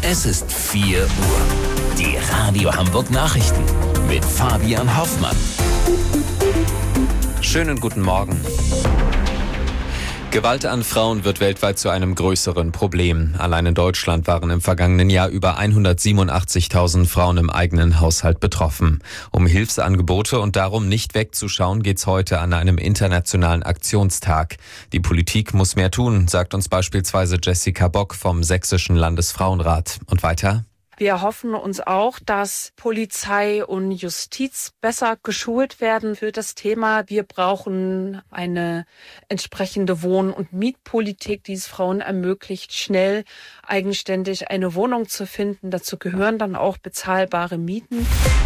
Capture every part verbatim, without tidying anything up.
Es ist vier Uhr. Die Radio Hamburg Nachrichten mit Fabian Hoffmann. Schönen guten Morgen. Gewalt an Frauen wird weltweit zu einem größeren Problem. Allein in Deutschland waren im vergangenen Jahr über hundertsiebenundachtzigtausend Frauen im eigenen Haushalt betroffen. Um Hilfsangebote und darum nicht wegzuschauen, geht's heute an einem internationalen Aktionstag. Die Politik muss mehr tun, sagt uns beispielsweise Jessica Bock vom Sächsischen Landesfrauenrat. Und weiter? Wir erhoffen uns auch, dass Polizei und Justiz besser geschult werden für das Thema. Wir brauchen eine entsprechende Wohn- und Mietpolitik, die es Frauen ermöglicht, schnell eigenständig eine Wohnung zu finden. Dazu gehören dann auch bezahlbare Mieten.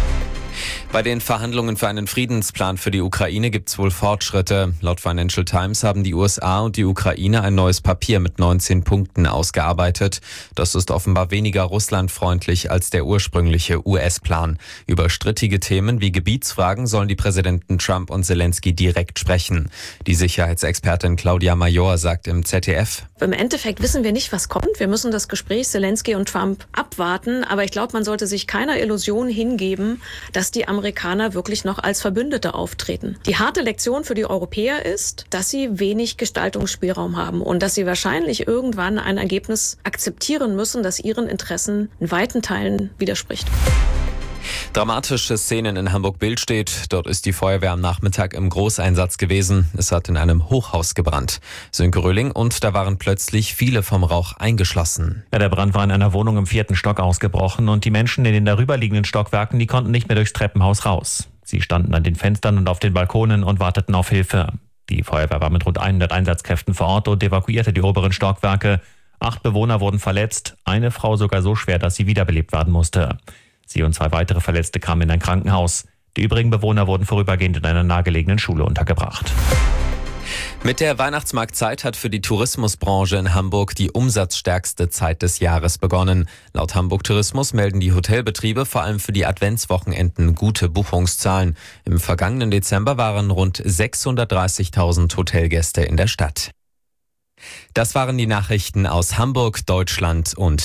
Bei den Verhandlungen für einen Friedensplan für die Ukraine gibt's wohl Fortschritte. Laut Financial Times haben die U S A und die Ukraine ein neues Papier mit neunzehn Punkten ausgearbeitet. Das ist offenbar weniger russlandfreundlich als der ursprüngliche U S-Plan. Über strittige Themen wie Gebietsfragen sollen die Präsidenten Trump und Zelensky direkt sprechen. Die Sicherheitsexpertin Claudia Major sagt im Z D F: Im Endeffekt wissen wir nicht, was kommt. Wir müssen das Gespräch Zelensky und Trump abwarten. Aber ich glaube, man sollte sich keiner Illusion hingeben, dass die Amerikaner wirklich noch als Verbündete auftreten. Die harte Lektion für die Europäer ist, dass sie wenig Gestaltungsspielraum haben und dass sie wahrscheinlich irgendwann ein Ergebnis akzeptieren müssen, das ihren Interessen in weiten Teilen widerspricht. Dramatische Szenen in Hamburg-Billstedt. Dort ist die Feuerwehr am Nachmittag im Großeinsatz gewesen. Es hat in einem Hochhaus gebrannt. Sönke Röhling, und da waren plötzlich viele vom Rauch eingeschlossen. Ja, der Brand war in einer Wohnung im vierten Stock ausgebrochen und die Menschen in den darüberliegenden Stockwerken, die konnten nicht mehr durchs Treppenhaus raus. Sie standen an den Fenstern und auf den Balkonen und warteten auf Hilfe. Die Feuerwehr war mit rund hundert Einsatzkräften vor Ort und evakuierte die oberen Stockwerke. Acht Bewohner wurden verletzt, eine Frau sogar so schwer, dass sie wiederbelebt werden musste. Sie und zwei weitere Verletzte kamen in ein Krankenhaus. Die übrigen Bewohner wurden vorübergehend in einer nahegelegenen Schule untergebracht. Mit der Weihnachtsmarktzeit hat für die Tourismusbranche in Hamburg die umsatzstärkste Zeit des Jahres begonnen. Laut Hamburg Tourismus melden die Hotelbetriebe vor allem für die Adventswochenenden gute Buchungszahlen. Im vergangenen Dezember waren rund sechshundertdreißigtausend Hotelgäste in der Stadt. Das waren die Nachrichten aus Hamburg, Deutschland und